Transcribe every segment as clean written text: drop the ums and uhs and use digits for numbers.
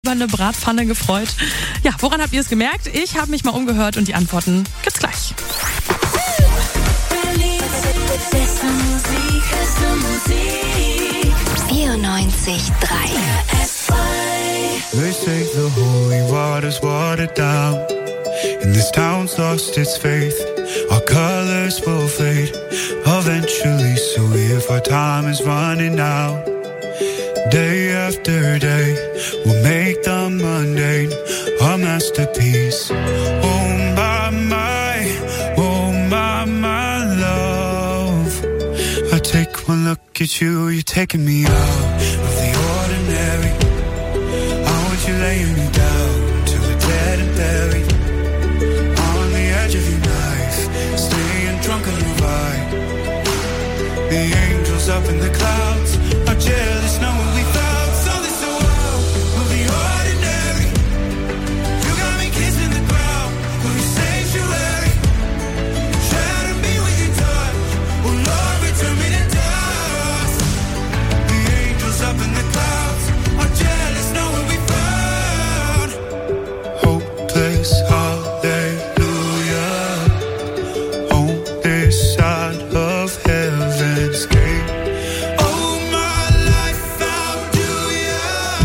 über eine Bratpfanne gefreut? Ja, woran habt ihr es gemerkt? Ich habe mich mal umgehört und die Antworten gibt's gleich. 94.3 They say the holy water's watered down, and this town's lost its faith. Our colors will fade eventually, so if our time is running out, day after day, we'll make the mundane a masterpiece. Oh my love, I take one look at you, you're taking me out of the ordinary. I want you laying me down till we're dead and buried, on the edge of your knife, staying drunk on your vibe. The angels up in the clouds are jealous knowing we found something so wild of the ordinary. You got me kissing the ground of your sanctuary, shadow me with your touch, oh Lord, return me to dust. The angels up in the clouds are jealous knowing we found hopeless hallelujah on this side of heaven's gate. Oh my life, how do ya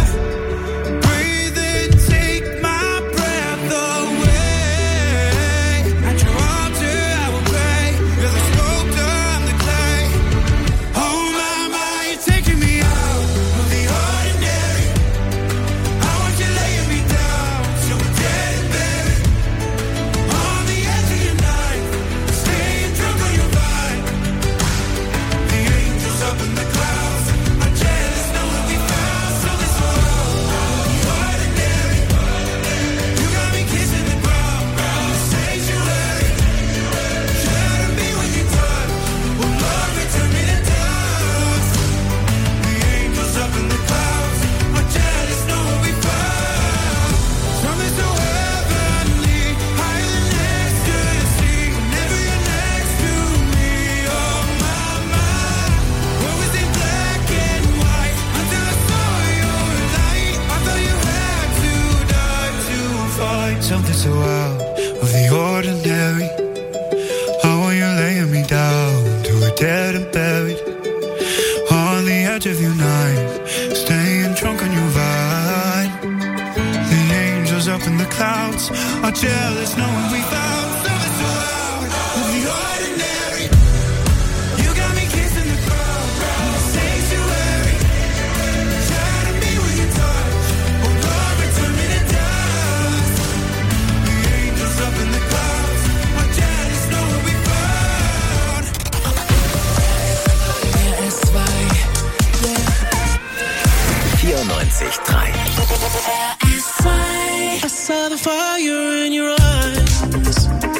breathe and take my breath away? At your altar I will pray, you're the sculptor, I'm the clay. Oh my, you're taking me out of the ordinary. I want you laying me down till we're dead and buried, on the edge of your knife, staying drunk on your vibe. The angels up in the clouds are jealous knowing we found something so ordinary. You got me kissing the ground, the sanctuary, shadow me with your touch, oh Lord, return me to dust. The angels up in the clouds are jealous knowing we found something so heavenly, higher than ecstasy. Whenever you're next to me, oh my, what was in black and white until I saw your light. I thought you had to die to find something so out of the ordinary. I want you laying me down till we're dead and buried, on the edge of your knife, staying drunk on your vine. The angels up in the clouds are jealous knowing we found something so out of the ordinary. You got me kissing the ground, the sanctuary, shadow me with your touch, oh Lord, return me to dust. The angels up in the clouds are jealous knowing we found 94.3 I saw the fire in your eyes.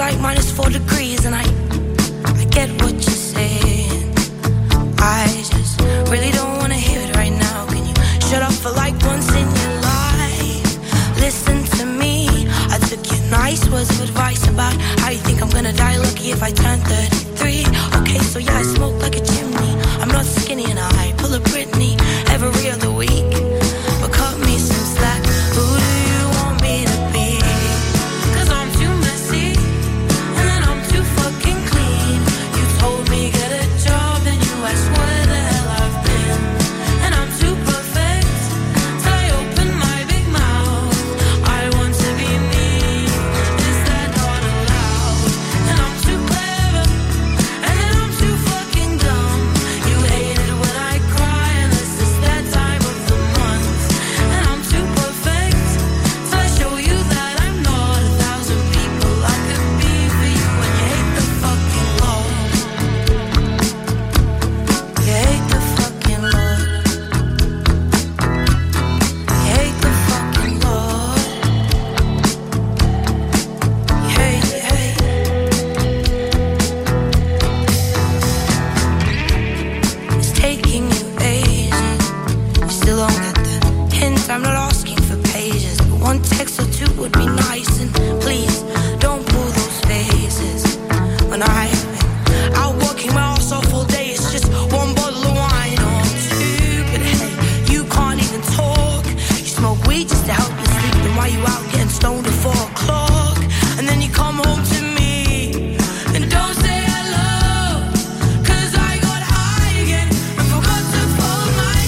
like -4 degrees, and I get what you're saying. I just really don't want to hear it right now. Can you shut up for like once in your life? Listen to me. I took your nice words of advice about how you think I'm gonna die lucky if I turn 33. Okay, so yeah, I smoke like a chimney. I'm not skinny and I pull a Britney every other week. But cut me some slack. Who do you want me to be? 'Cause I'm too messy, and then I'm too fucking clean. You told me get a job, and you asked where the hell I've been. And I'm too perfect till I open my big mouth. I want to be me. Is that not allowed? And I'm too clever, and then I'm too fucking dumb. You hate it when I cry, unless it's that time of the month. And I'm too perfect till I show you that I'm not 1,000 people I could be for you. And you hate the fucking Lord. You hate the fucking Lord. You hate the fucking Lord. You hate. It's taking you ages. You still don't get the hint. I'm not asking for pages, but one text or two would be nice. And please don't pull those faces. When I've been out working my ass off all day, it's just one bottle of wine or two. But hey, you can't even talk. You smoke weed just to help you sleep. Then why you out getting stoned at 4 o'clock? And then you come home to me and don't say hello. 'Cause I got high again and forgot to fold my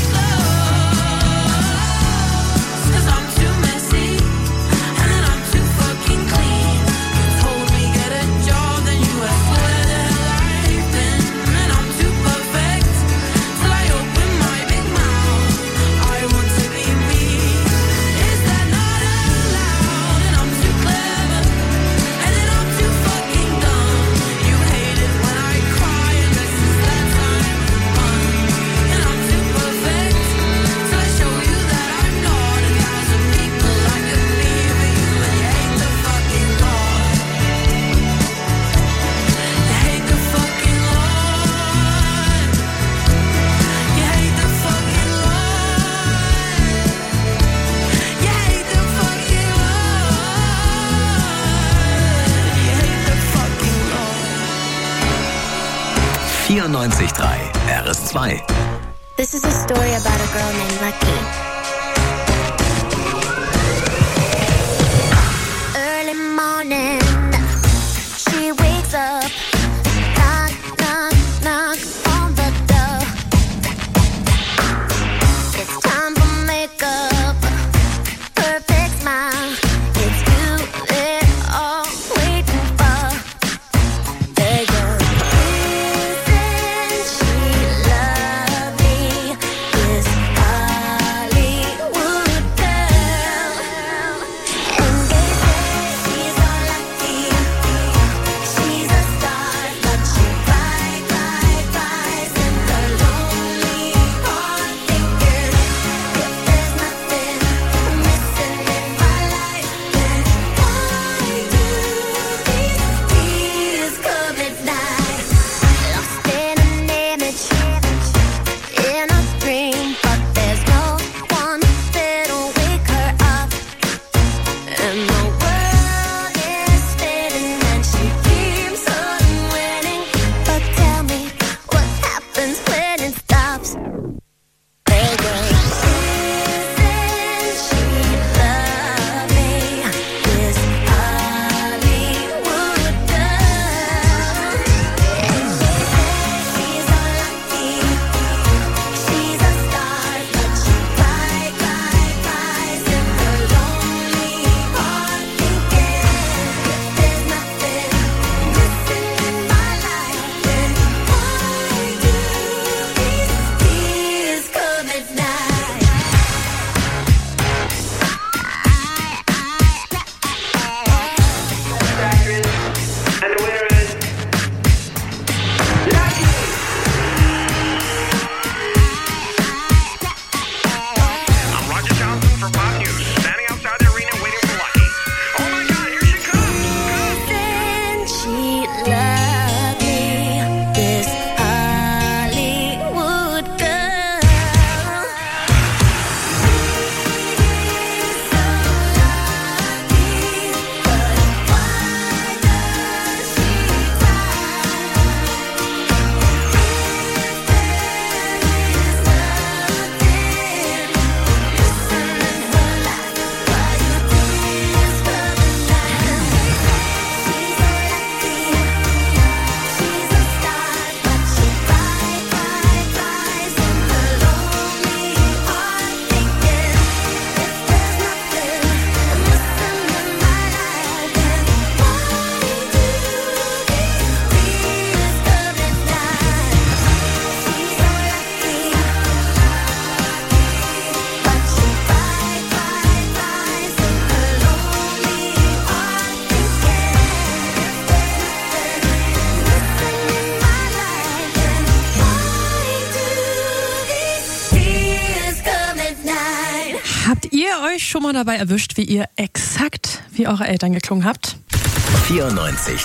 clothes. 'Cause I'm too messy, and then I'm too fucking clean. You told me get a job, then you asked where the hell I've been. And I'm too perfect till I open my big mouth. I want to be me. Is that not allowed? And I'm too clever, and then I'm too fucking dumb. You hate it when I cry, unless it's that time of the month. And I'm too perfect till I show you that I'm not 1,000 people I could be for you. And you hate the fucking Lord. You hate the fucking Lord. You hate the fucking Lord. You hate the fucking Lord. You hate the fucking Lord. 94.3 RS2. This is a story about a girl named Lucky. Early morning, she wakes up, knock, knock, knock on the door. It's time for makeup, perfect smile. It's you they're all waiting for. There you go. Isn't she lovely? This Hollywood girl. And they say she's so lucky. She's a star. ihr euch schon mal dabei erwischt, wie ihr exakt wie eure Eltern geklungen habt? 94,3.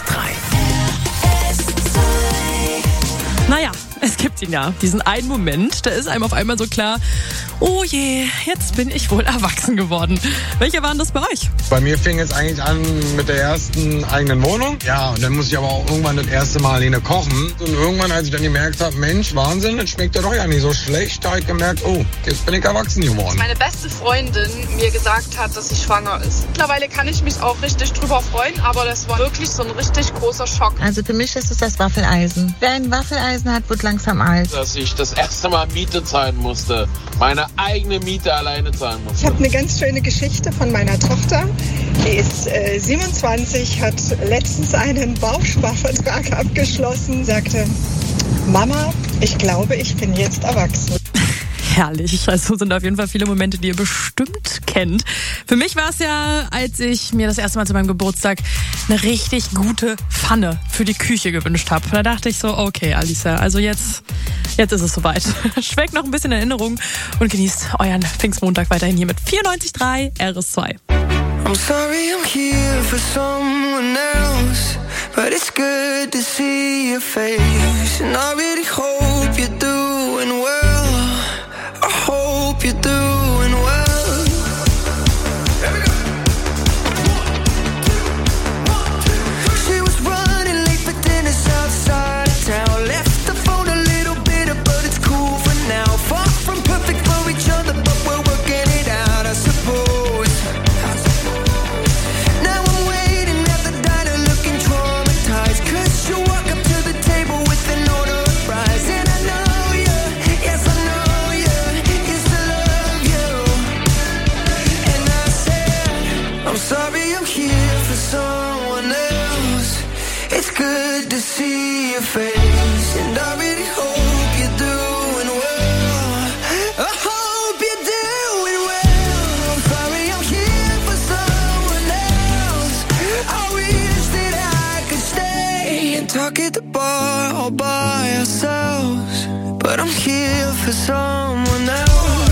Naja, es gibt ihn ja, diesen einen Moment, da ist einem auf einmal so klar, oh je, jetzt bin ich wohl erwachsen geworden. Welche waren das bei euch? Bei mir fing es eigentlich an mit der ersten eigenen Wohnung. Ja, und dann musste ich aber auch irgendwann das erste Mal alleine kochen. Und irgendwann, als ich dann gemerkt habe, Mensch, Wahnsinn, das schmeckt ja doch ja nicht so schlecht, da habe ich gemerkt, oh, jetzt bin ich erwachsen geworden. Meine beste Freundin mir gesagt hat, dass sie schwanger ist. Mittlerweile kann ich mich auch richtig drüber freuen, aber das war wirklich so ein richtig großer Schock. Also für mich ist es das Waffeleisen. Wer ein Waffeleisen hat, wird langsam alt. Dass ich das erste Mal Miete zahlen musste. Meine eigene Miete alleine zahlen musste. Ich habe eine ganz schöne Geschichte von meiner Tochter. Die ist 27, hat letztens einen Bausparvertrag abgeschlossen, sagte, Mama, ich glaube, ich bin jetzt erwachsen. Herrlich, also sind auf jeden Fall viele Momente, die ihr bestimmt kennt. Für mich war es ja, als ich mir das erste Mal zu meinem Geburtstag eine richtig gute Pfanne für die Küche gewünscht habe. Da dachte ich so, okay, Alicia, also jetzt ist es soweit. Schweckt noch ein bisschen Erinnerung und genießt euren Pfingstmontag weiterhin hier mit 94,3 RS2. I'm sorry I'm here for someone else, but it's good to see your face. And I really hope you're doing well. I hope you're doing well. She was running late for dinner outside of town. Left the phone a little bitter, but it's cool for now. Far from perfect for each other, but we're working it out, I suppose. Now I'm waiting at the diner looking traumatized, 'cause you walk up to the table with an order of fries. And I know you, yes I know you, used to love you. And I said, I'm sorry I'm here for someone else. It's good to see your face, and I really hope you're doing well. I hope you're doing well. I'm sorry I'm here for someone else. I wish that I could stay and talk at the bar all by ourselves, but I'm here for someone else.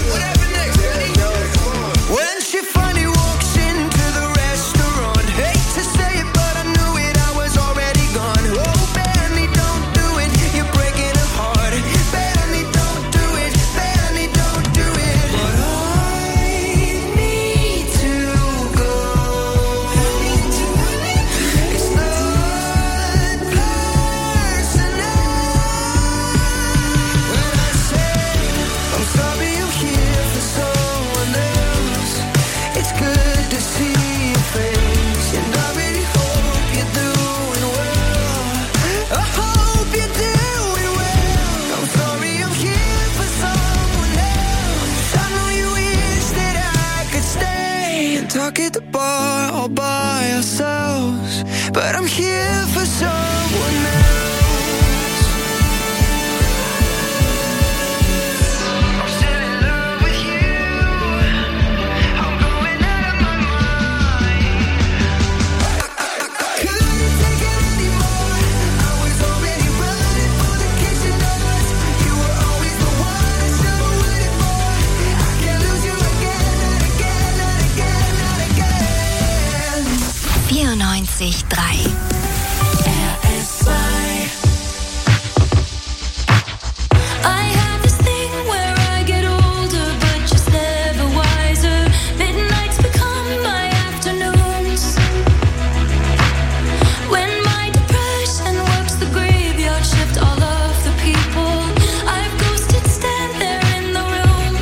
When she finally walks into the restaurant, hate to say it, but I knew it, I was already gone. Oh, Benny, don't do it, you're breaking her heart. Benny, don't do it, Benny, don't do it. But I need to go. It's not personal. When I say I'm sorry I'm here for someone else, it's good to see your face, and I really hope you're doing well. I hope you're doing well. I'm sorry I'm here for someone else. I know you wish that I could stay and talk at the bar all by ourselves, but I'm here for someone else. I'm still in love with you. I'm going out of my mind. I couldn't take it anymore. I was already running for the kitchen doors. You were always the one I should have waited for. I can't lose you again, not again, not again, not again. 94,3 I have this thing where I get older, but just never wiser. Midnights become my afternoons. When my depression works the graveyard shift, all of the people I've ghosted stand there in the room.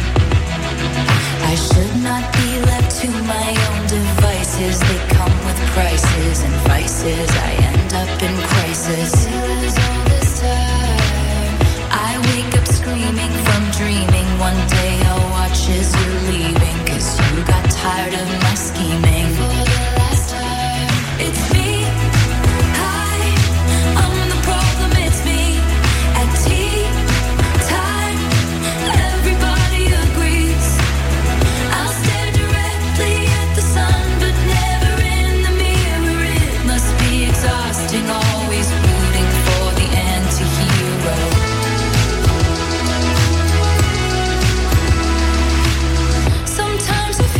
I should not be left to my own devices. They come with prices and vices. I end up in crisis. All this time I wake up screaming from dreaming. One day I'll watch as you're leaving, 'cause you got tired of my scheming. For the last time, it's me. Hi, I'm the problem, it's me. At tea time, everybody agrees. I'll stare directly at the sun, but never in the mirror. It must be exhausting, always rooting for the anti-hero. Sometimes I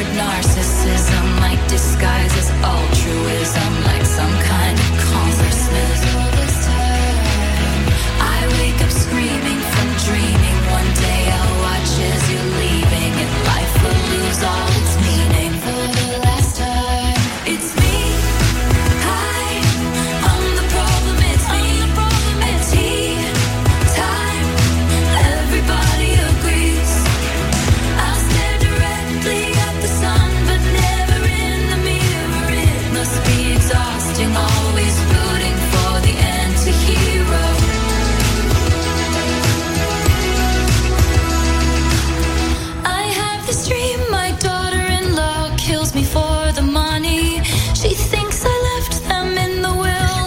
word narcissism, like disguises altruism, like some kind of consciousness. I wake up screaming from dreaming. One day I'll watch as you're leaving, and life will lose all its meaning. For the last time, it's me. Hi, I'm the problem. It's me. At tea time, everybody agrees. I'll stare directly at the sun, but never in the mirror. It must be exhausting, always rooting for the anti-hero. I have this dream, my daughter-in-law kills me for the money. She thinks I left them in the will.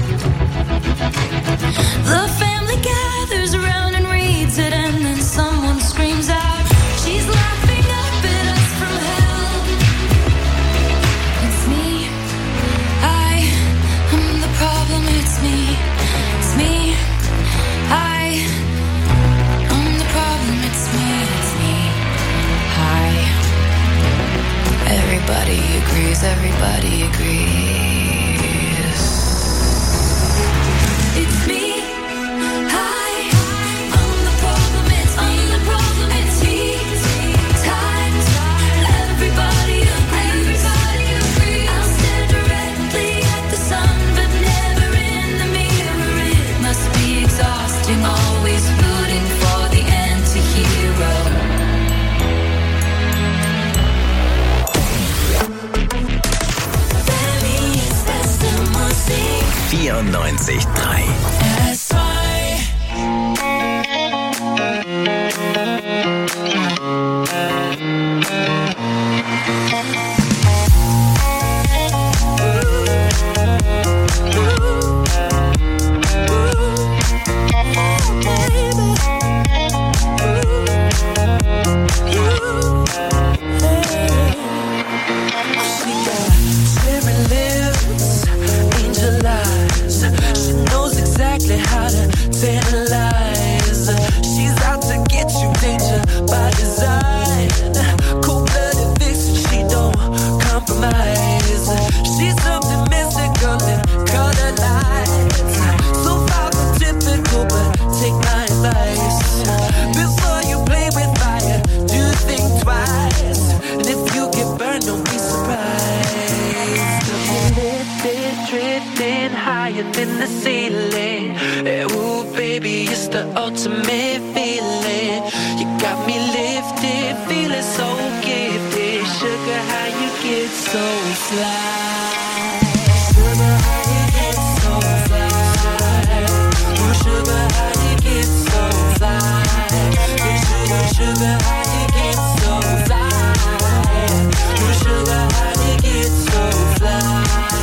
The family gathers around and reads it, and then someone screams out, she's laughing up at us from hell. It's me. I'm the problem. It's me. It's me. I'm the problem. It's me. It's me. Hi. Everybody agrees. Everybody agrees. It's me. Hi. I'm the problem. It's me. I'm the problem. It's tea time. Everybody agrees. Everybody agrees. I'll stare directly at the sun, but never in the mirror. It must be exhausting, always rooting for the anti-hero. Feliz esta música. 94.3. That's why. How to tantalize. She's out to get you, danger by design. Cold-blooded vixen, she don't compromise. She's something mystical and color lights. So far from typical, but take my advice. Before you play with fire, do think twice. And if you get burned, don't be surprised. Lifted, drifting higher than the ceiling. Ooh, baby, it's the ultimate feeling. You got me lifted, feeling so gifted. Sugar, how you get so fly? Sugar, how you get so fly? Ooh, sugar, how you get so fly? Hey, sugar, sugar, how you get so fly? Ooh, sugar, how you get so fly?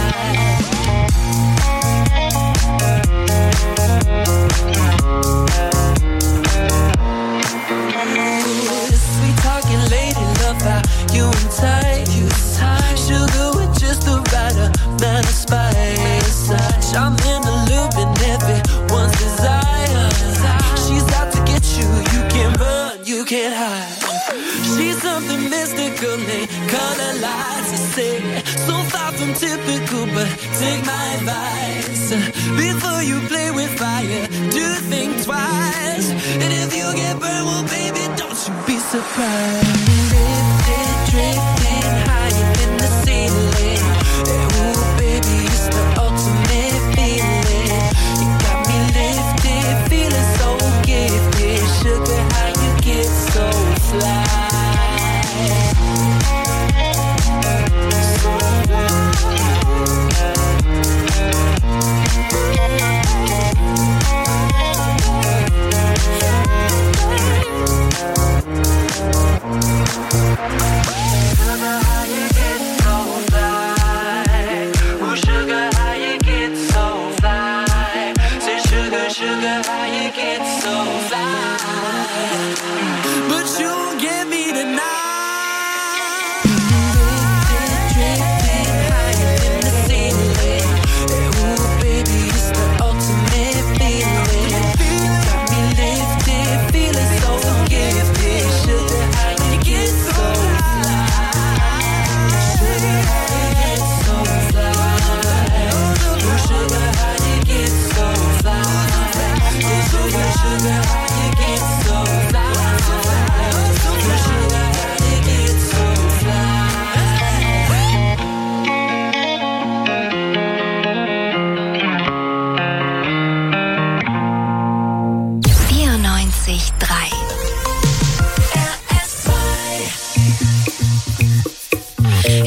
Sweet talking lady, love how you and tight. Sugar with just the right amount of spice. I'm in the loop and everyone's desire. She's out to get you, you can't run, you can't hide. She's something mystical, they color lights. I say, so far from typical, but take my advice. Before you play with fire, do think twice. And if you get burned, well, baby, don't you be surprised. Lifted, drifting higher than the ceiling. Ooh, baby, it's the ultimate feeling. You got me lifted, feeling so gifted. Sugar, how you get so fly?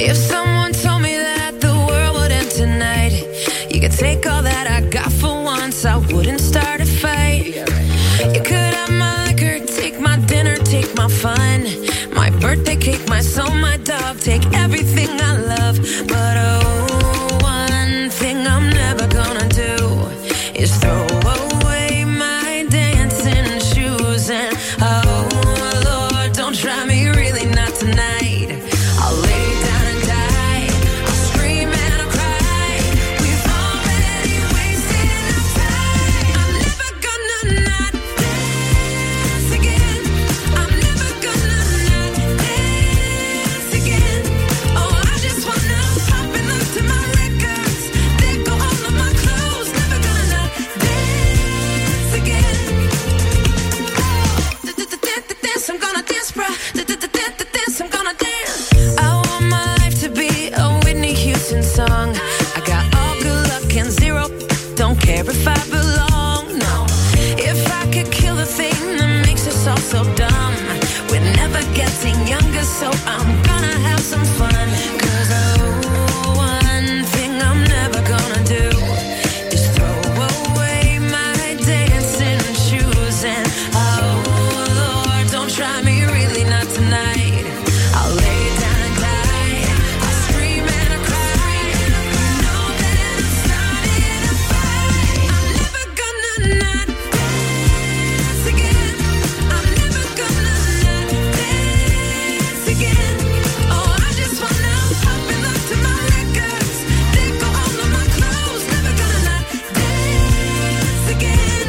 If someone told me that the world would end tonight, you could take all that I got for once, I wouldn't start a fight. You could have my liquor, take my dinner, take my fun, my birthday cake, my soul, my dog, take everything I love. But oh, one thing I'm never gonna do is throw away my dancing shoes. And oh Lord, don't try me, really not tonight. I'll lay down and die, I'll scream and I'll cry. We've already wasted enough time. I'm never gonna not dance again. I'm never gonna not dance again. Oh, I just wanna pop and look to my records, let go all of my clothes. Never gonna not dance again. Oh, dance, I'm gonna dance, bruh. Dance, I'm gonna dance. I want my life to be a Whitney Houston song. I got all good luck and zero. Don't care if I belong, no. If I could kill the thing that makes us all so dumb, we're never getting younger, so I'm gonna have some fun. 'Cause oh, one thing I'm never gonna do is throw away my dancing shoes. And oh Lord, don't try me, really not tonight. I'll lay down and die, I'll scream and I'll cry. You know that I'm starting a fight. I'm never gonna not dance again. I'm never gonna not dance again. Oh, I just wanna pop and look to my records, let go all of my clothes. Never gonna not dance again.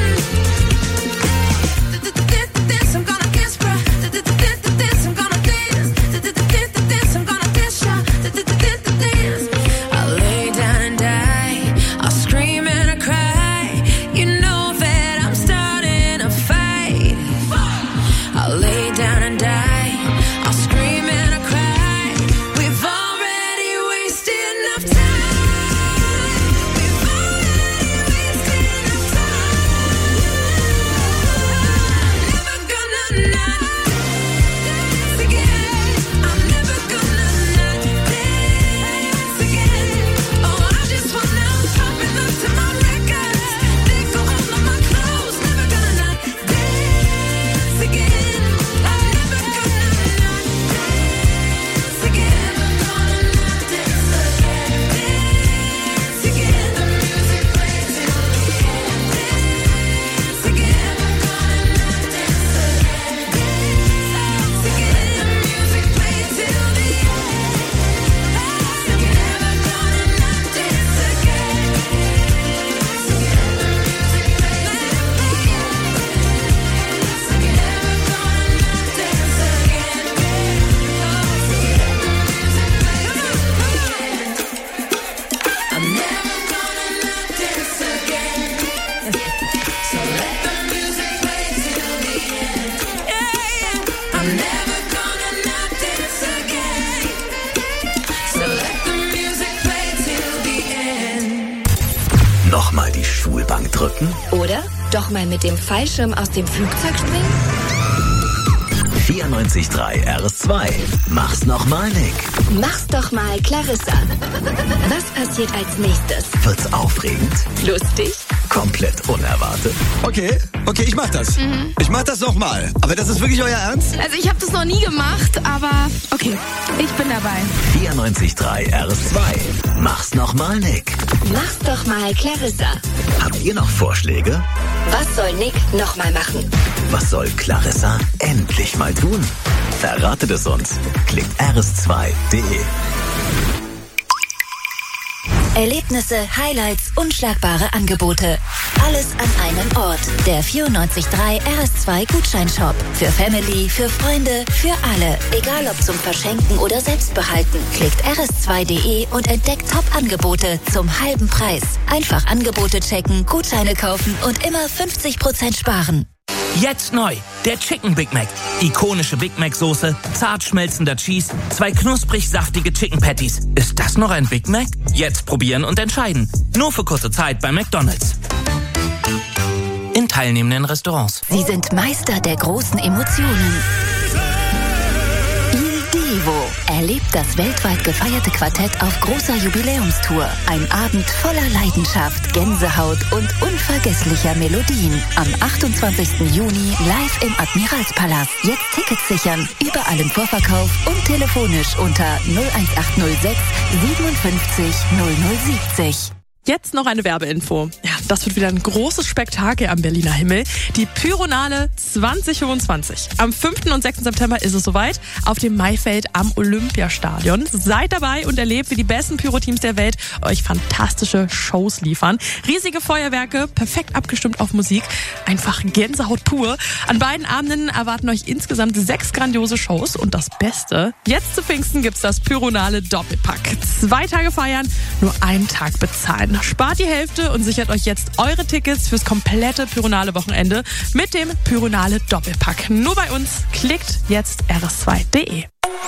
Dance, I'm gonna dance, bruh. Dance, I'm gonna dance. Dance, I'm gonna dance, y'all. Dance. I'll lay down and die, I'll scream and I'll cry. You know that I'm starting a fight. I'll lay down and die, I'll scream and I'll cry. We've already wasted enough time. We've already wasted enough time. Never gonna not dance again. I'm never gonna not dance again. Oh, I just wanna pop and look to my records, let go all of my clothes. Never gonna not dance again. I'm never gonna not dance again. Never gonna not dance again. Dance again. The music plays till the end. Dance again. Never gonna not dance again. Dance again. The music plays till the end. Dance again. Never gonna not dance again. Dance again. The music plays till the end. Dance again. Never gonna not dance again. Dance again. The music plays till the end. I'm never gonna not dance again. So let the music play till the end. Yeah. I'm never gonna not dance again. So let the music play till the end. Nochmal die Schulbank drücken? Oder doch mal mit dem Fallschirm aus dem Flugzeug springen? 94.3 RS2. Mach's nochmal, Nick. Mach's doch mal, Clarissa. Was passiert als nächstes? Wird's aufregend? Lustig? Komplett unerwartet. Okay, ich mach das. Ich mach das nochmal. Aber das ist wirklich euer Ernst? Also ich habe das noch nie gemacht, aber okay, ich bin dabei. 94.3 RS2. Mach's nochmal, Nick. Mach's doch mal, Clarissa. Habt ihr noch Vorschläge? Was soll Nick nochmal machen? Was soll Clarissa endlich mal tun? Verratet es uns. Klickt rs2.de. Erlebnisse, Highlights, unschlagbare Angebote. Alles an einem Ort. Der 94.3 RS2 Gutscheinshop. Für Family, für Freunde, für alle. Egal ob zum Verschenken oder Selbstbehalten. Klickt rs2.de und entdeckt Top-Angebote zum halben Preis. Einfach Angebote checken, Gutscheine kaufen und immer 50% sparen. Jetzt neu, der Chicken Big Mac. Ikonische Big Mac Soße, zart schmelzender Cheese, 2 knusprig saftige Chicken Patties. Ist das noch ein Big Mac? Jetzt probieren und entscheiden. Nur für kurze Zeit bei McDonald's. In teilnehmenden Restaurants. Sie sind Meister der großen Emotionen. Il Divo. Erlebt das weltweit gefeierte Quartett auf großer Jubiläumstour. Ein Abend voller Leidenschaft, Gänsehaut und unvergesslicher Melodien. Am 28. Juni live im Admiralspalast. Jetzt Tickets sichern. Überall im Vorverkauf und telefonisch unter 01806 57 0070. Jetzt noch eine Werbeinfo. Ja, das wird wieder ein großes Spektakel am Berliner Himmel. Die Pyronale 2025. Am 5. und 6. September ist es soweit. Auf dem Maifeld am Olympiastadion. Seid dabei und erlebt, wie die besten Pyro-Teams der Welt euch fantastische Shows liefern. Riesige Feuerwerke, perfekt abgestimmt auf Musik. Einfach Gänsehaut pur. An beiden Abenden erwarten euch insgesamt 6 grandiose Shows. Und das Beste, jetzt zu Pfingsten gibt's das Pyronale Doppelpack. 2 Tage feiern, nur einen Tag bezahlen. Spart die Hälfte und sichert euch jetzt eure Tickets fürs komplette Pyronale Wochenende mit dem Pyronale Doppelpack. Nur bei uns. Klickt jetzt rs2.de.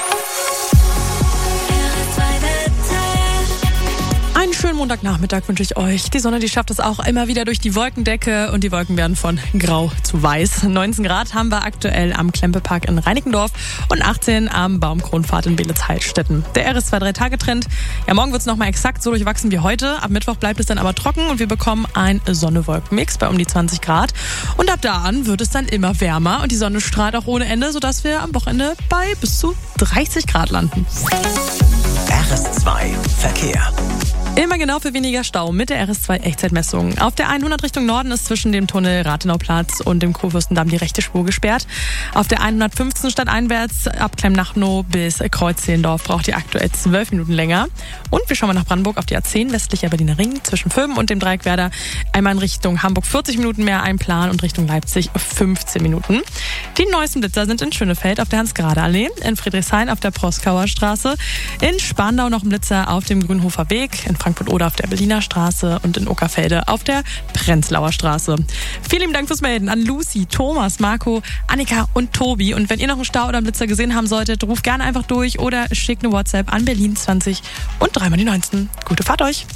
Einen schönen Montagnachmittag wünsche ich euch. Die Sonne, die schafft es auch immer wieder durch die Wolkendecke und die Wolken werden von grau zu weiß. 19 Grad haben wir aktuell am Klempepark in Reinickendorf und 18 am Baumkronpfad in Beelitz-Heilstätten. Der RS2 3-Tage-Trend. Ja, morgen wird es nochmal exakt so durchwachsen wie heute. Ab Mittwoch bleibt es dann aber trocken und wir bekommen einen Sonne-Wolken-Mix bei um die 20 Grad. Und ab da an wird es dann immer wärmer und die Sonne strahlt auch ohne Ende, sodass wir am Wochenende bei bis zu 30 Grad landen. RS2 Verkehr. Immer genau für weniger Stau mit der RS2 Echtzeitmessung. Auf der 100 Richtung Norden ist zwischen dem Tunnel Rathenauplatz und dem Kurfürstendamm die rechte Spur gesperrt. Auf der 115 stadteinwärts ab Klemmnachnow bis Kreuzzehlendorf braucht ihr aktuell 12 Minuten länger. Und wir schauen mal nach Brandenburg auf die A10 westlicher Berliner Ring zwischen Vöben und dem Dreieckwerder. Einmal in Richtung Hamburg 40 Minuten mehr einplanen und Richtung Leipzig 15 Minuten. Die neuesten Blitzer sind in Schönefeld auf der Hans-Grade-Allee, in Friedrichshain auf der Proskauer Straße, in Spandau noch ein Blitzer auf dem Grünhofer Weg, in Frankfurt-Oder auf der Berliner Straße und in Ockerfelde auf der Prenzlauer Straße. Vielen lieben Dank fürs Melden an Lucy, Thomas, Marco, Annika und Tobi. Und wenn ihr noch einen Stau oder einen Blitzer gesehen haben solltet, ruft gerne einfach durch oder schickt eine WhatsApp an Berlin 20 und 3 mal die 19. Gute Fahrt euch!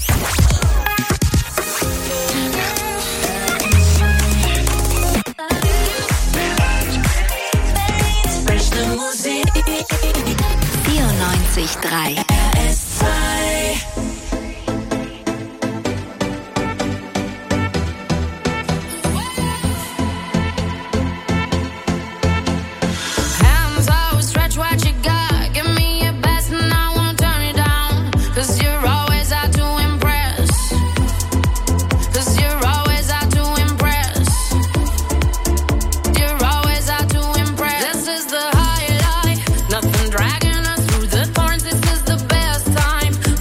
Musik 94.3 RS2. Dragging us through the thorns, this is the best time.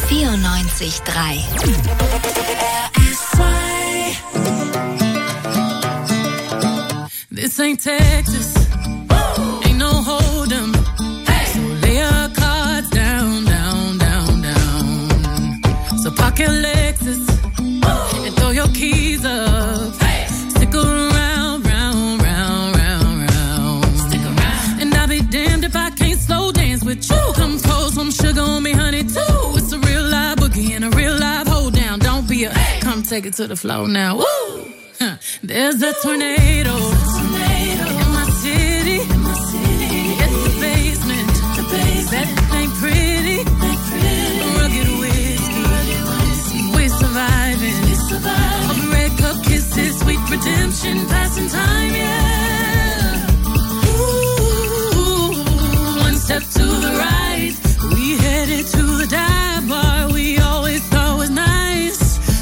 94.3. This ain't Texas. Ain't no hold'em. So lay your cards down, down, down, down. So park your Lexus and throw your keys up. Stick around, round, round, round, round. Stick around. And I'll be damned if I can't slow dance with you. Come pour some sugar on me, honey, too. It's a real live boogie and a real live hold down. Don't be a come take it to the floor now. Woo! There's a tornado. In my city. It's the basement. That ain't pretty. Rugged whiskey. We're surviving. Of red cup kisses, sweet redemption, passing time, yeah. Ooh, one step to the right. We headed to the dive bar we always thought was nice.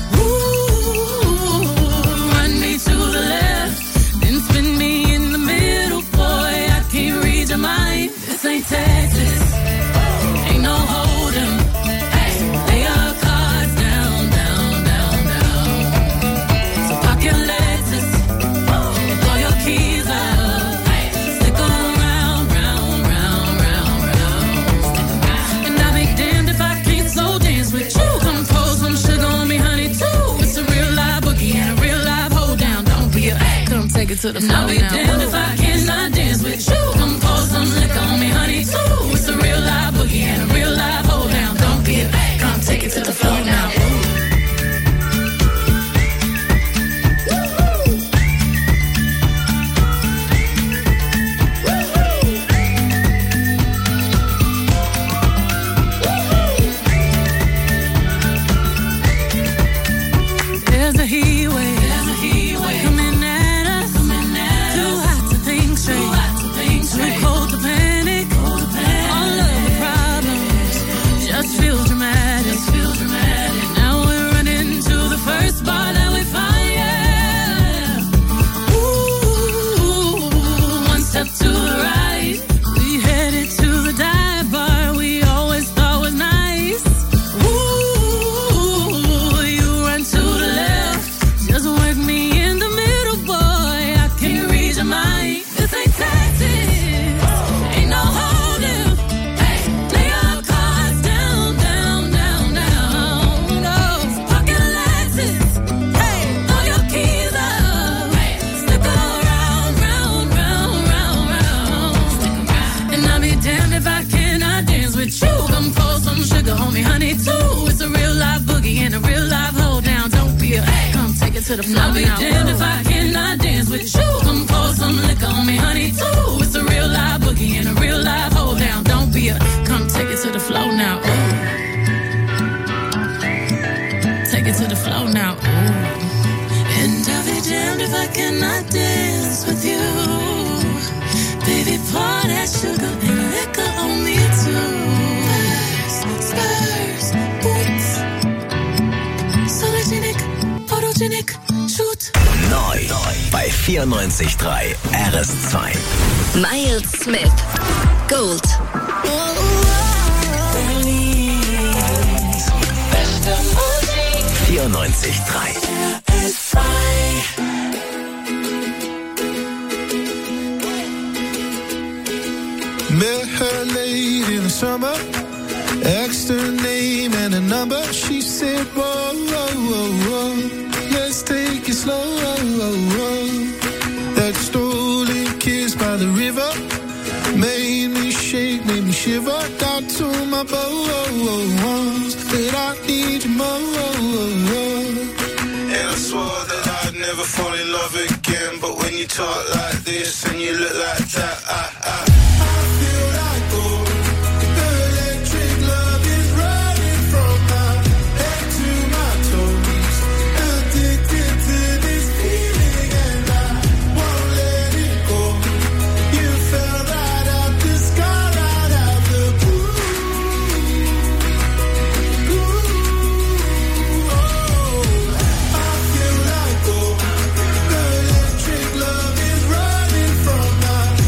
Run me to the left, then spin me in the middle, boy. I can't read your mind. This ain't Texas, ain't no hold'em. Lay your cards down, down, down, down. So park your Lexus and throw your keys up. Stick around, round, round, round, round. And I'll be damned if I can't slow dance with you. Come pour some sugar on me, honey, too. It's a real live boogie and a real live hold down. Don't be a come take it to the floor. I'll be damned if I cannot dance with you. Come pour some liquor on me, honey, too. It's a real live boogie and a real live hold down. Don't be a come take it to the floor now. There's a heat wave coming at us. Too hot to think straight. Too cold to panic. All of the problems just feel dramatic. Now we're running to the first bar that we find, yeah. Ooh, one step to the right. We headed to the dive bar we always thought was nice. Ooh, you run to the left. Just work me in the middle, boy. I can't read your mind. This ain't Texas. Ain't no hold'em. Lay your cards down, down, down, down. No, pocket Lexus. Throw your keys up. Stick around, round, round, round, round. And I'll be damned if I cannot dance with you. Come pour some sugar on me, honey, too. It's a real live boogie and a real live hold down. Don't be a come take it to the floor. I'll be damned if I cannot dance with you. Come pour some liquor on me, honey, too. It's a real live boogie and a real live hold down. Don't be a come take it to the floor now. Ooh. Take it to the floor now. Ooh. And I'll be damned if I cannot dance with you. Baby, pour that sugar and liquor on me too. Spurs, boots, Sologenic, photogenic, shoot. Neu bei 94.3 RS2. Miles Smith, Gold. 94.3 Met her late in the summer, asked her name and a number. She said, whoa, whoa, whoa, whoa, let's take it slow. That stolen kiss by the river made me shake, made me shiver. Got to my bones, said I need you more. And I swore that I'd never fall in love again. But when you talk like this and you look like that, I feel like gold. The electric love is running from my head to my toes. Addicted to this feeling and I won't let it go. You fell right out the sky, right out the blue. I feel like gold. The electric love is running from my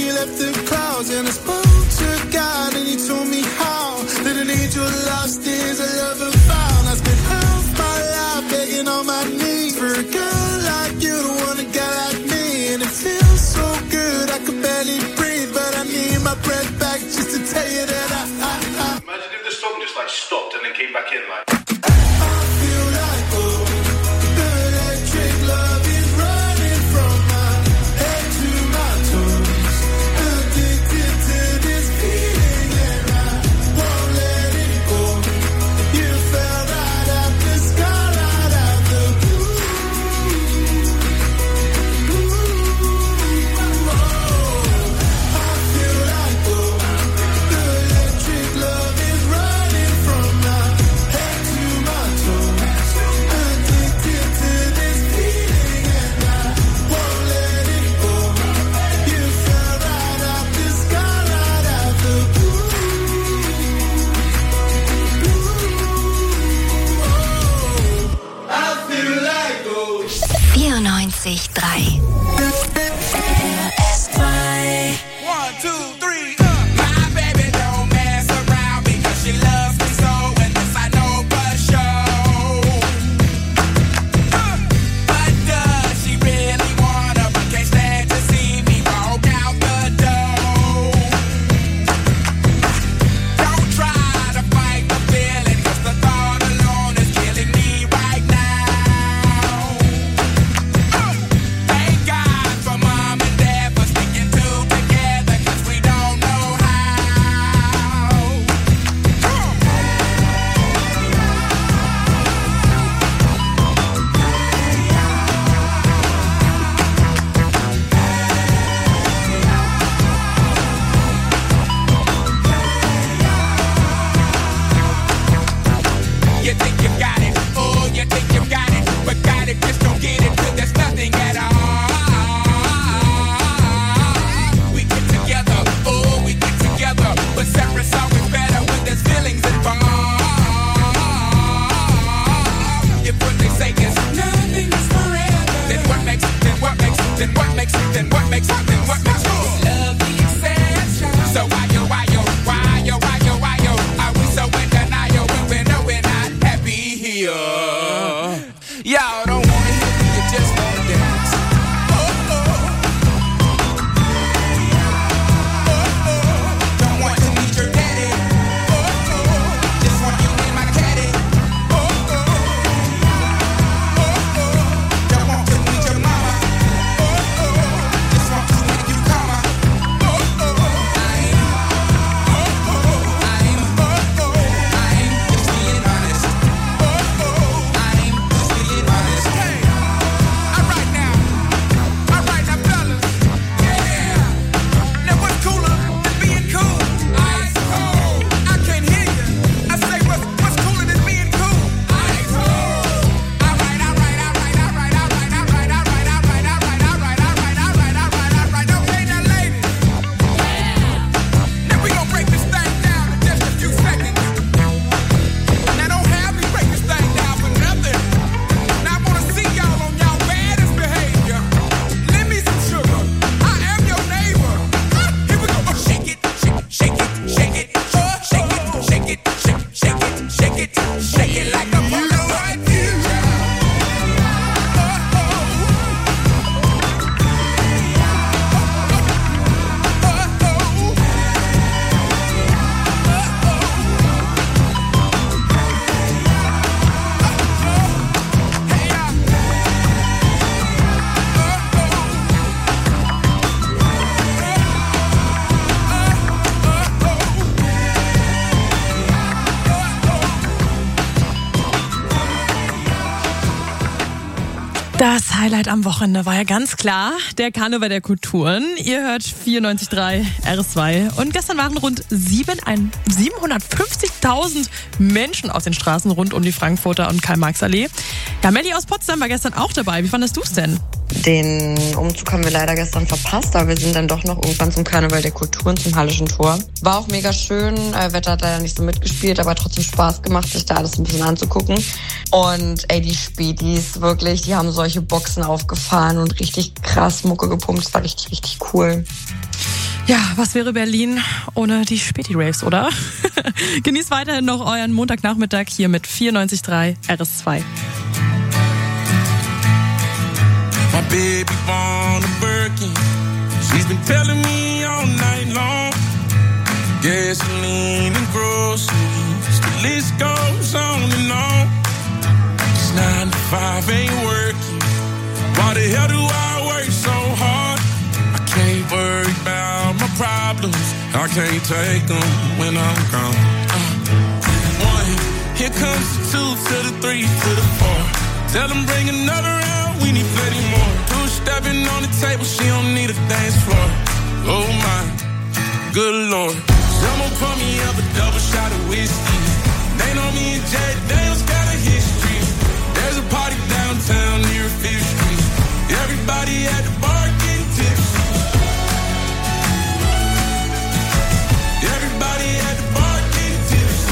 he left the clouds and I spoke to God and he told me how that an angel lost is a lover found. I spent half my life begging on my knees for a girl like you to want a guy like me, and it feels so good I could barely breathe, but I need my breath back just to tell you that I Imagine if the song just like stopped and then came back in like. feel like the electric love is running from my head to my toes. Addicted to this feeling and I won't let it go. You fell right out the sky, right out the blue. I feel like the electric love is running from my head to my toes. Addicted to this feeling and I won't let it go. You fell right out the sky, right out the blue. 94.3 1, 2, 3, my baby don't mess around because she loves me so, and this I know for sure. But does she really wanna? But can't stand to see me walk out the door. Don't try to fight the feeling, 'cause the thought alone is killing me right now. Thank God for mom and dad for sticking two together, 'cause we don't know how. You think you got it, oh, you think you got it, but got it, just don't get it, 'cause there's nothing at all. We get together, oh, we get together, but separate's always better when there's feelings involved. If what they say is nothing is forever, then what makes love the exception? So why are we so in denial when we know we're not happy here? Y'all don't wanna hear me, you just wanna dance. Don't want to meet your daddy. Just want you in my caddy. Don't want to meet your mama. Just want you when you come. I'm just being honest. Das Highlight am Wochenende war ja ganz klar der Karneval der Kulturen. Ihr hört 94.3 RS2 und gestern waren rund 750.000 Menschen auf den Straßen rund um die Frankfurter und Karl-Marx-Allee. Ja, Melli aus Potsdam war gestern auch dabei. Wie fandest du es denn? Den Umzug haben wir leider gestern verpasst, aber wir sind dann doch noch irgendwann zum Karneval der Kulturen, zum Hallischen Tor. War auch mega schön, Wetter hat leider nicht so mitgespielt, aber trotzdem Spaß gemacht, sich da alles ein bisschen anzugucken. Und ey, die Spätis, wirklich, die haben solche Boxen aufgefahren und richtig krass Mucke gepumpt, das war richtig, richtig cool. Ja, was wäre Berlin ohne die Späti-Raves, oder? Genießt weiterhin noch euren Montagnachmittag hier mit 94.3 RS2. My baby want a Birkin. She's been telling me all night long. Gasoline and groceries, the list goes on and on. 9 to 5 ain't working. Why the hell do I work so hard? I can't worry about my problems. I can't take them when I'm gone. 1, here comes the 2 to the 3 to the 4. Tell them bring another round, we need plenty more. 2 stepping on the table, she don't need a dance floor. Oh my, good Lord. Someone pour me up a double shot of whiskey. They know me and Jay Daniels got a history. There's a party downtown near 5th Street. Everybody at the bar getting tipsy. Everybody at the bar getting tipsy.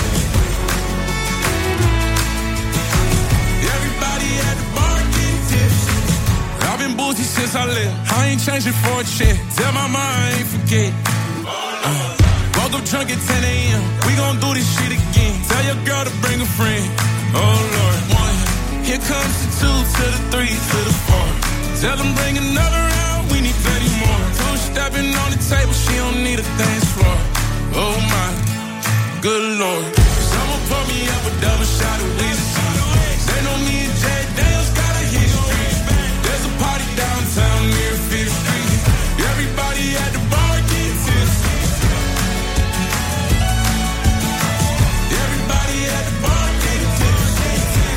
Everybody at the bar getting tipsy. I've been boozy since I left. I ain't changing for a check. Tell my mom I ain't forget. Woke up drunk at 10 a.m. We gon' do this shit again. Tell your girl to bring a friend. Oh Lord. 1, here comes the 2 to the 3 to the 4. Tell them bring another round, we need 30 more. 2 stepping on the table, she don't need a dance floor. Oh my, good Lord. Someone pour me up a double shot of whiskey. They know me and Jay Daniels got a history. There's a party downtown near 5th Street. Everybody at the bar getting tipsy. Everybody at the bar getting tipsy.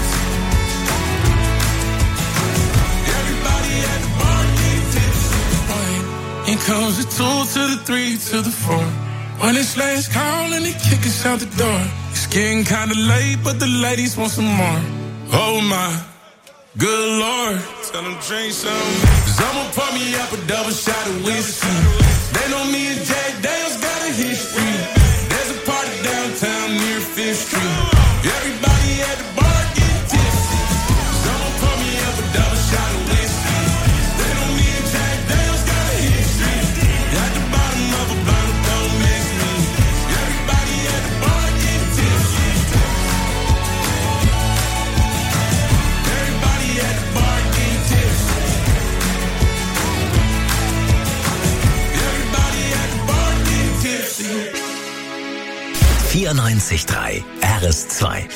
Everybody at the bar getting tipsy. Here comes the 2 to the 3 to the 4. When it's last call and they kick us out the door. It's getting kinda late, but the ladies want some more. Oh my, good Lord. Tell them drink some. Someone pour me up a double shot of whiskey. They know me and Jay Daniels got a history. There's a party downtown near 5th Street. Everybody at the bar getting tipsy. Someone pour me up a double shot of whiskey. They know me and Jay Daniels got a history. At the bottom of a bottle, don't miss me. Everybody at the bar getting tipsy. Everybody at the bar getting tipsy. Everybody at the bar getting tipsy. 94.3 RS2.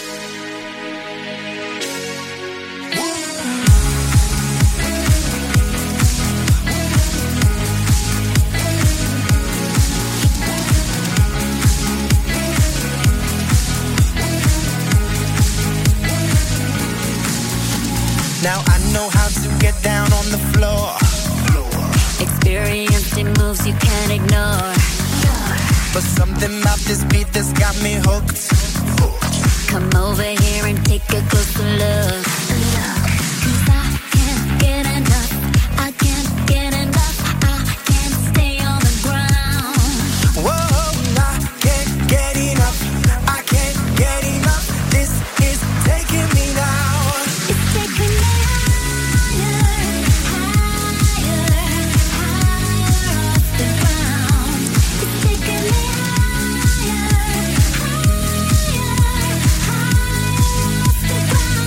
Now I know how to get down on the floor. Experiencing moves you can't ignore. But something about this beat that's got me hooked. Come over here and take a closer look. 'Cause I can't get enough. I can't get enough. I can't stay on the ground. Whoa, I can't get enough. I can't get enough. This is taking me down. It's taking me higher, higher, higher off the ground. It's taking me higher, higher, higher off the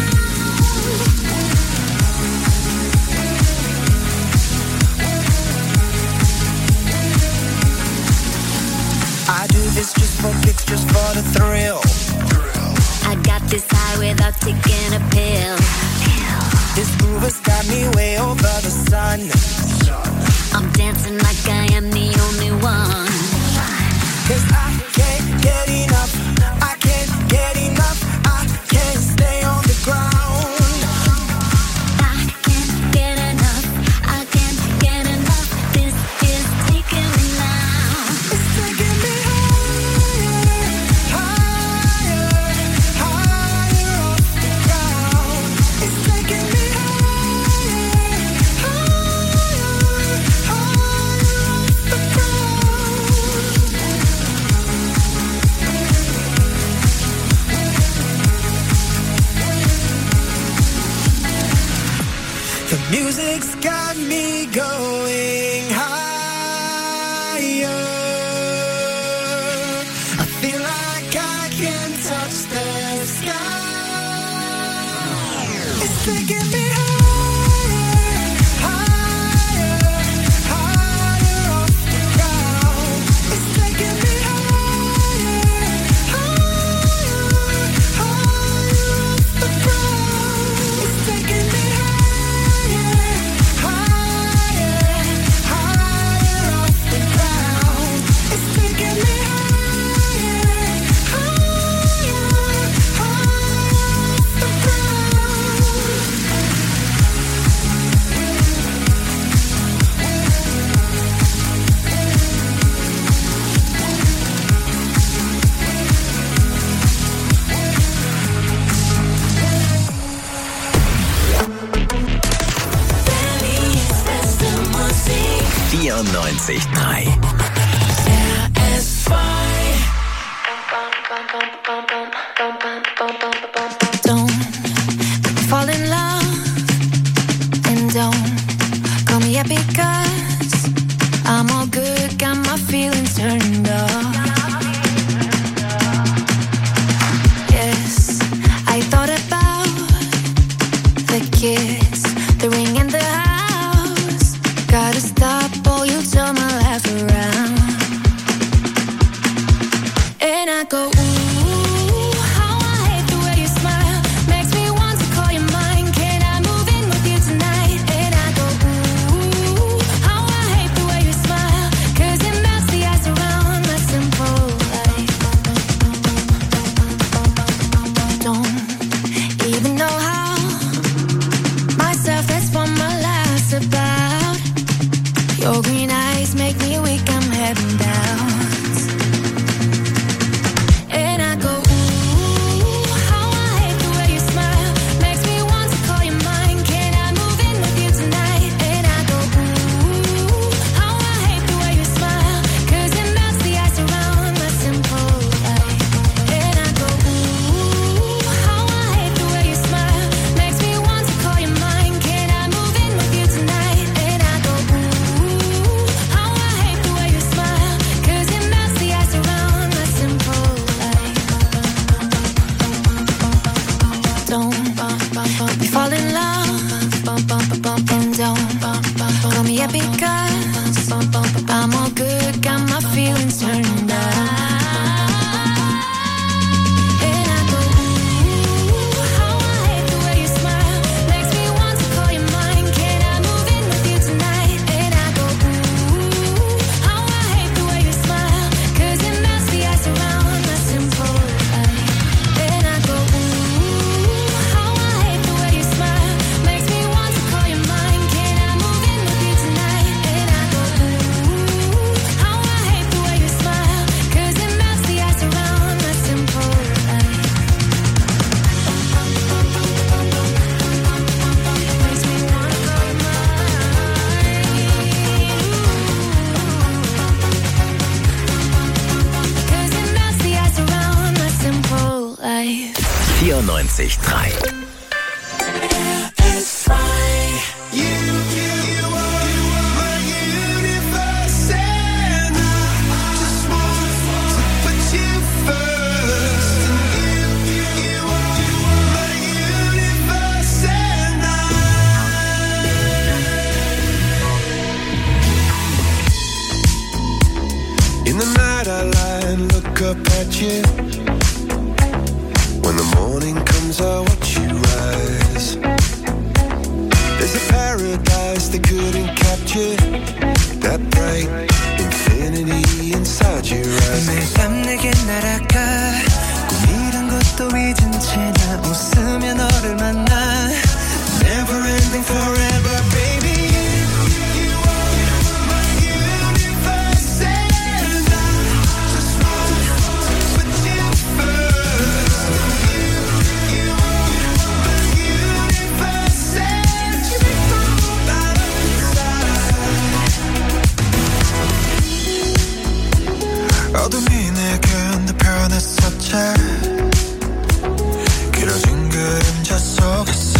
I do this just for kicks, just for the thrill. I got this high without taking a pill. This groove has got me way over the sun. I'm dancing like I am the only one. 'Cause I can't get enough. I can't get enough. I can't stay on the ground. I can't get enough. I can't get enough. This is taking me now. It's taking me higher, higher, higher off the ground. It's taking me higher, higher, higher off the ground. The music's got me going higher. can't touch the sky. It's taking me Don't fall in love and don't call me up because I'm all good, got my feelings turned off. Yes, I thought about the kiss, the ring and the house. Gotta stop or you'll turn my life around. And I go, ooh, how I hate the way you smile. Makes me want to call you mine. Can I move in with you tonight? And I go, ooh, how I hate the way you smile. 'Cause it melts the ice around my simple life. Don't even know how. Myself, that's what my life's about. Your green eyes make me weak, I'm heading down. And I go, ooh, how I hate the way you smile. Makes me want to call you mine. Can I move in with you tonight? And I go, ooh, how I hate the way you smile. 'Cause it melts the ice around my simple life. And I go, ooh, how I hate the way you smile. Makes me want to call you mine. Can I move in with you tonight? And I go, ooh, how I hate the way you smile. 'Cause it melts the ice around my simple life. Don't we fall in love and don't call me up because I'm all good, got my feelings turned on. And I go, ooh, how I hate the way you smile. Makes me want to call you mine. Can I move in with you tonight? And I go, ooh, how I hate the way you smile. 'Cause it melts the ice around my simple life. And I go, ooh, how I hate the way you smile. Makes me want to call you mine. Can I move in with you tonight? And I go, ooh, how I hate the way you smile. 'Cause it melts the ice around my simple life. Makes me wanna call you mine. 'Cause it melts the ice around my simple life. 94.3. In the night I lie and look up at you. When the morning comes I watch you rise. There's a paradise they couldn't capture. That bright infinity inside your eyes. 매일 밤 내게 날아가 꿈이란 것도 잊은 채 나 웃으며 너를 만나. Never ending forever baby. 어둠이 내게 내 변했었지. 길어진 그림자 속에서.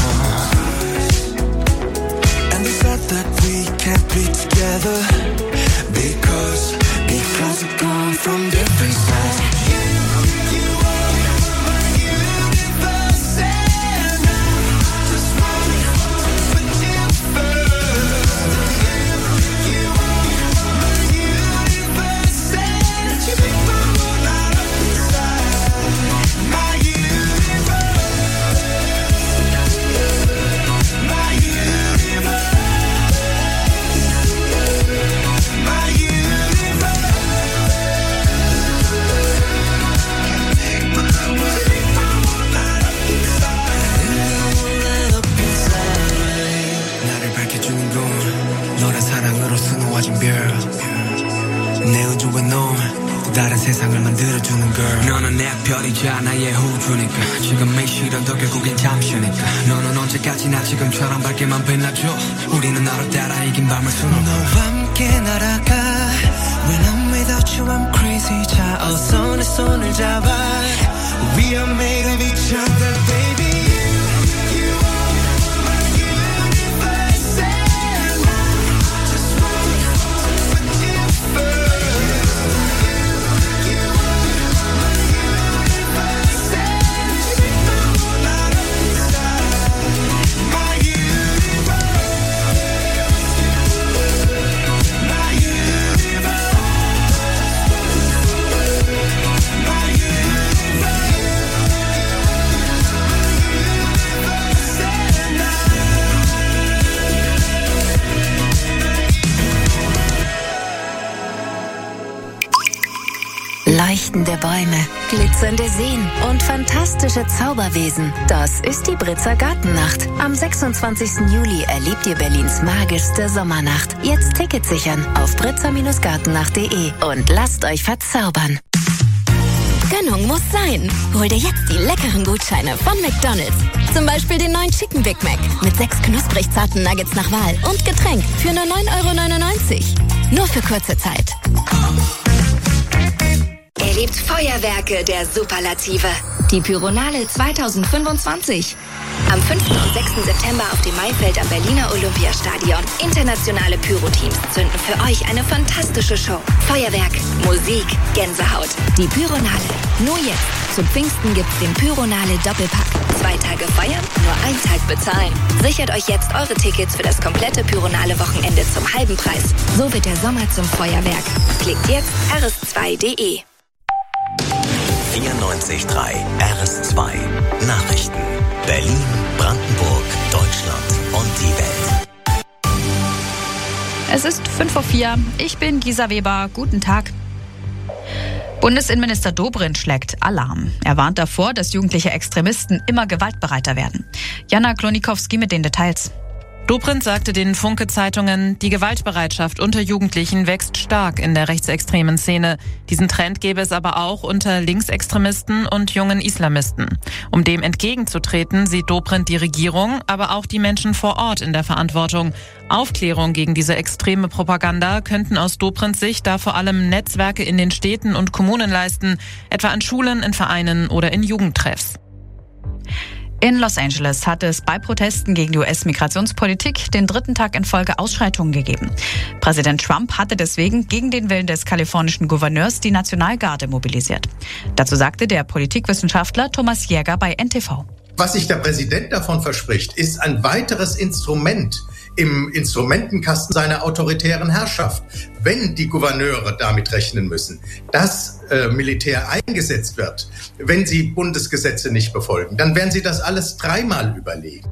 And they said that we can't be together because we've gone from different sides. You are 안아주는 너 다른 세상을 만들어주는 girl 너는 내 별이자 나의 호주니까 지금이 싫어도 결국엔 잠시니까 너는 언제까지나 지금처럼 밝게만 빛나줘 우리는 너를 따라 이긴 밤을 수놓고 너와 함께 날아가 When I'm without you I'm crazy 자 어서 내 손을 잡아 We are made of each other baby You are my universe and I just want to put you first Leuchtende Bäume, glitzernde Seen und fantastische Zauberwesen. Das ist die Britzer Gartennacht. Am 26. Juli erlebt ihr Berlins magischste Sommernacht. Jetzt Tickets sichern auf britzer-gartennacht.de und lasst euch verzaubern. Gönnung muss sein. Hol dir jetzt die leckeren Gutscheine von McDonald's. Zum Beispiel den neuen Chicken Big Mac mit 6 knusprig zarten Nuggets nach Wahl und Getränk für nur 9,99 €. Nur für kurze Zeit. Erlebt Feuerwerke der Superlative. Die Pyronale 2025. Am 5. und 6. September auf dem Maifeld am Berliner Olympiastadion. Internationale Pyro-Teams zünden für euch eine fantastische Show. Feuerwerk, Musik, Gänsehaut. Die Pyronale. Nur jetzt. Zum Pfingsten gibt's den Pyronale Doppelpack. 2 Tage feiern, nur 1 Tag bezahlen. Sichert euch jetzt eure Tickets für das komplette Pyronale Wochenende zum halben Preis. So wird der Sommer zum Feuerwerk. Klickt jetzt rs2.de. 94.3 RS2 Nachrichten. Berlin, Brandenburg, Deutschland und die Welt. Es ist 5:04 Uhr. Ich bin Gisa Weber. Guten Tag. Bundesinnenminister Dobrindt schlägt Alarm. Er warnt davor, dass jugendliche Extremisten immer gewaltbereiter werden. Jana Klonikowski mit den Details. Dobrindt sagte den Funke-Zeitungen, die Gewaltbereitschaft unter Jugendlichen wächst stark in der rechtsextremen Szene. Diesen Trend gäbe es aber auch unter Linksextremisten und jungen Islamisten. Um dem entgegenzutreten, sieht Dobrindt die Regierung, aber auch die Menschen vor Ort in der Verantwortung. Aufklärung gegen diese extreme Propaganda könnten aus Dobrindts Sicht da vor allem Netzwerke in den Städten und Kommunen leisten, etwa an Schulen, in Vereinen oder in Jugendtreffs. In Los Angeles hat es bei Protesten gegen die US-Migrationspolitik den 3. Tag in Folge Ausschreitungen gegeben. Präsident Trump hatte deswegen gegen den Willen des kalifornischen Gouverneurs die Nationalgarde mobilisiert. Dazu sagte der Politikwissenschaftler Thomas Jäger bei NTV. Was sich der Präsident davon verspricht, ist ein weiteres Instrument im Instrumentenkasten seiner autoritären Herrschaft. Wenn die Gouverneure damit rechnen müssen, dass Militär eingesetzt wird, wenn sie Bundesgesetze nicht befolgen, dann werden sie das alles 3-mal überlegen.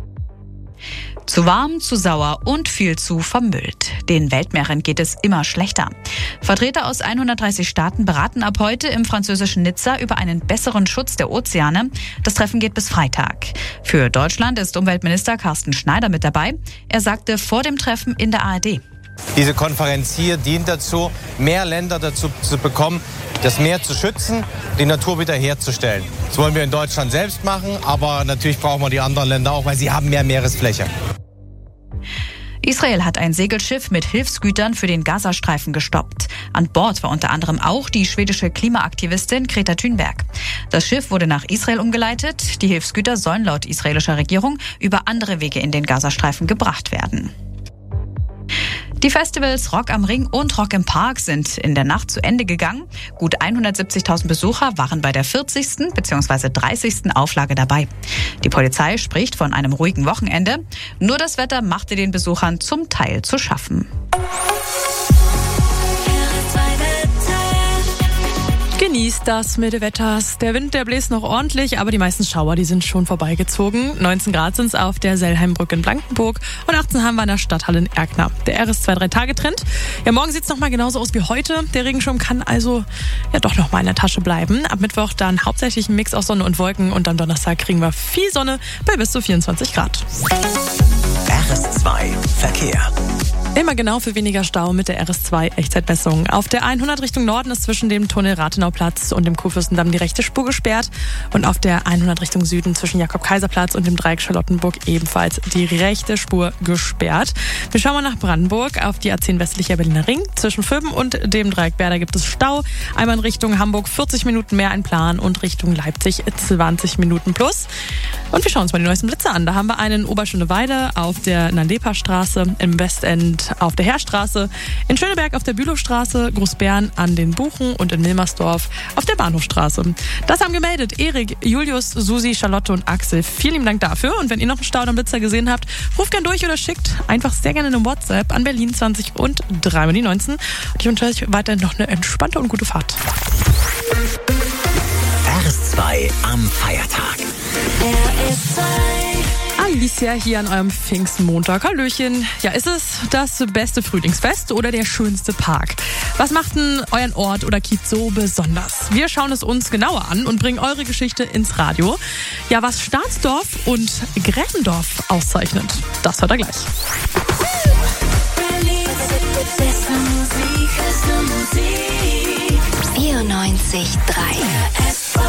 Zu warm, zu sauer und viel zu vermüllt. Den Weltmeeren geht es immer schlechter. Vertreter aus 130 Staaten beraten ab heute im französischen Nizza über einen besseren Schutz der Ozeane. Das Treffen geht bis Freitag. Für Deutschland ist Umweltminister Carsten Schneider mit dabei. Er sagte vor dem Treffen in der ARD: Diese Konferenz hier dient dazu, mehr Länder dazu zu bekommen, das Meer zu schützen, die Natur wieder herzustellen. Das wollen wir in Deutschland selbst machen, aber natürlich brauchen wir die anderen Länder auch, weil sie haben mehr Meeresfläche. Israel hat ein Segelschiff mit Hilfsgütern für den Gazastreifen gestoppt. An Bord war unter anderem auch die schwedische Klimaaktivistin Greta Thunberg. Das Schiff wurde nach Israel umgeleitet. Die Hilfsgüter sollen laut israelischer Regierung über andere Wege in den Gazastreifen gebracht werden. Die Festivals Rock am Ring und Rock im Park sind in der Nacht zu Ende gegangen. Gut 170.000 Besucher waren bei der 40. bzw. 30. Auflage dabei. Die Polizei spricht von einem ruhigen Wochenende. Nur das Wetter machte den Besuchern zum Teil zu schaffen. Genießt das milde Wetters. Der Wind, der bläst noch ordentlich, aber die meisten Schauer, die sind schon vorbeigezogen. 19 Grad sind es auf der Sellheimbrücke in Blankenburg und 18 haben wir in der Stadthalle in Erkner. Der RS2-3-Tage-Trend. Ja, morgen sieht es nochmal genauso aus wie heute. Der Regenschirm kann also ja doch nochmal in der Tasche bleiben. Ab Mittwoch dann hauptsächlich ein Mix aus Sonne und Wolken und am Donnerstag kriegen wir viel Sonne bei bis zu 24 Grad. RS2 Verkehr. Immer genau für weniger Stau mit der RS2 Echtzeitmessung. Auf der 100 Richtung Norden ist zwischen dem Tunnel Rathenauplatz und dem Kurfürstendamm die rechte Spur gesperrt. Und auf der 100 Richtung Süden zwischen Jakob-Kaiser-Platz und dem Dreieck Charlottenburg ebenfalls die rechte Spur gesperrt. Wir schauen mal nach Brandenburg auf die A10 westlicher Berliner Ring. Zwischen Vöben und dem Dreieck Werder gibt es Stau. Einmal in Richtung Hamburg 40 Minuten mehr ein Plan und Richtung Leipzig 20 Minuten plus. Und wir schauen uns mal die neuesten Blitze an. Da haben wir einen in Oberschöneweide auf der Nalepa-Straße, im Westend auf der Heerstraße, in Schöneberg auf der Bülowstraße, Großbären an den Buchen und in Milmersdorf auf der Bahnhofstraße. Das haben gemeldet Erik, Julius, Susi, Charlotte und Axel. Vielen lieben Dank dafür. Und wenn ihr noch einen Stau oder Blitzer gesehen habt, ruft gern durch oder schickt einfach sehr gerne eine WhatsApp an Berlin 20 und 319. Und ich wünsche euch weiterhin noch eine entspannte und gute Fahrt. RS2 am Feiertag. Alicia hier an eurem Pfingstmontag. Hallöchen. Ja, ist es das beste Frühlingsfest oder der schönste Park? Was macht denn euren Ort oder Kiez so besonders? Wir schauen es uns genauer an und bringen eure Geschichte ins Radio. Ja, was Stahnsdorf und Gräfendorf auszeichnet, das hört ihr gleich. 94.3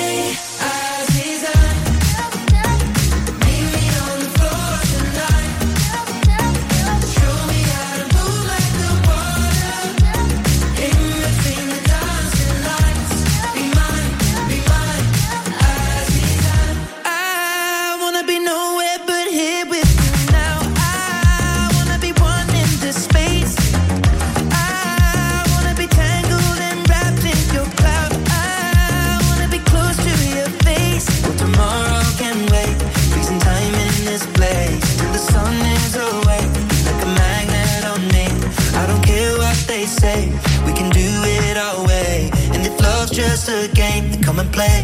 We can do it our way, and if love's just a game, then come and play.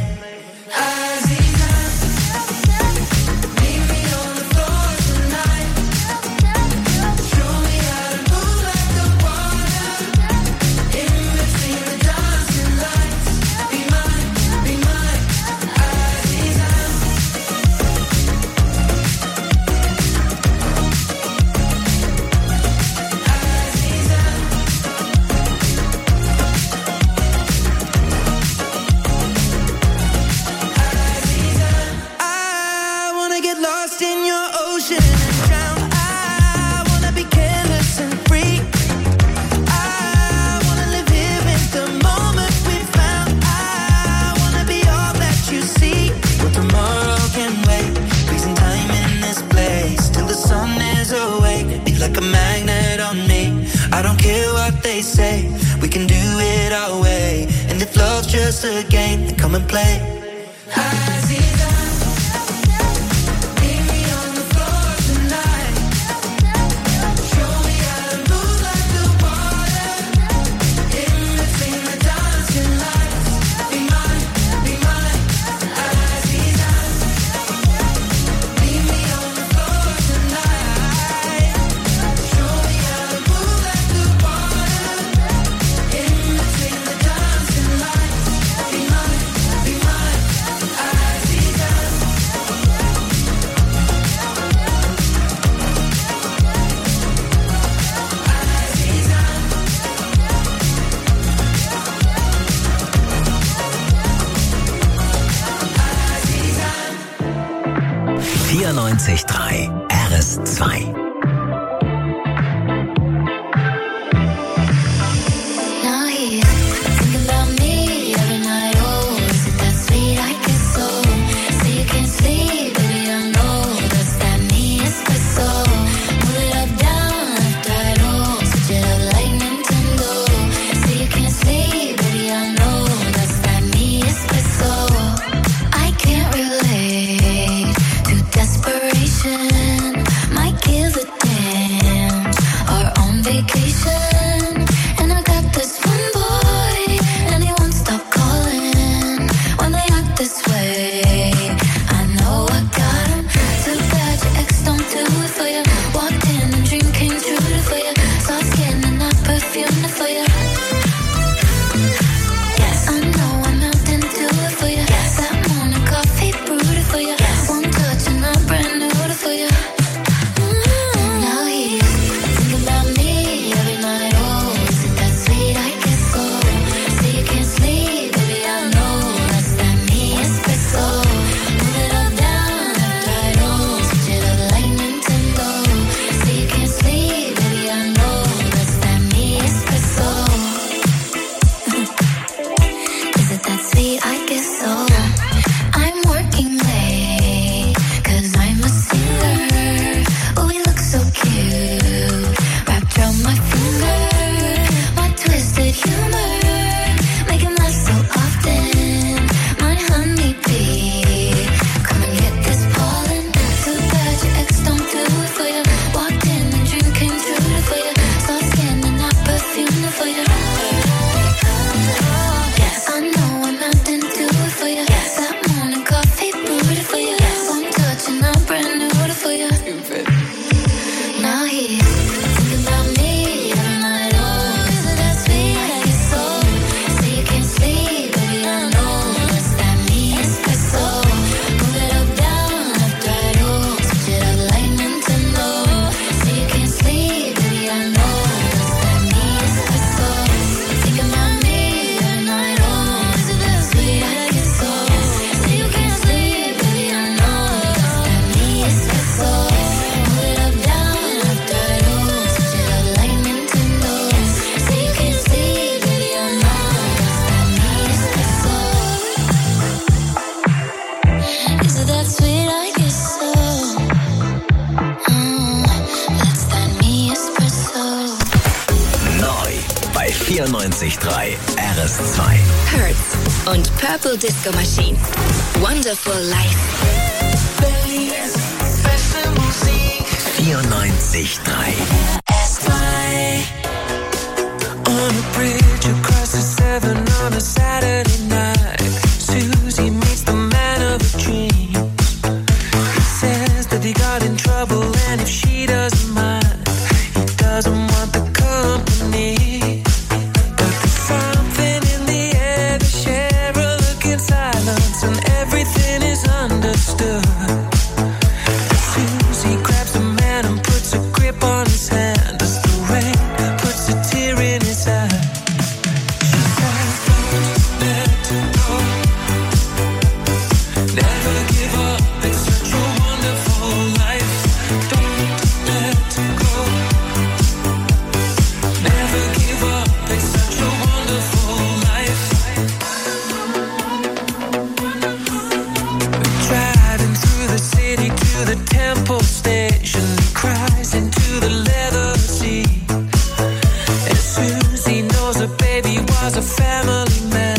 Like a magnet on me. I don't care what they say. We can do it our way. And if love's just a game, then come and play. RS2. My kills 94.3 RS2. Hertz und Purple Disco Machine. Wonderful Life. 94.3 On a bridge across the Severn on a Saturday night, Susie meets the man of her dreams. He says that he got in trouble and if she doesn't mind, he doesn't want the company. But there's something in the air, they share a look in silence and everything is understood. Susie grabs the man and puts a grip on his hand as the rain puts a tear in his eye. She says, don't let go, never give up, it's such a wonderful life. Don't let go, never give up, it's such a wonderful life. Driving through the city to the Temple Station, he cries into the leather seat. And Susie knows her baby was a family man.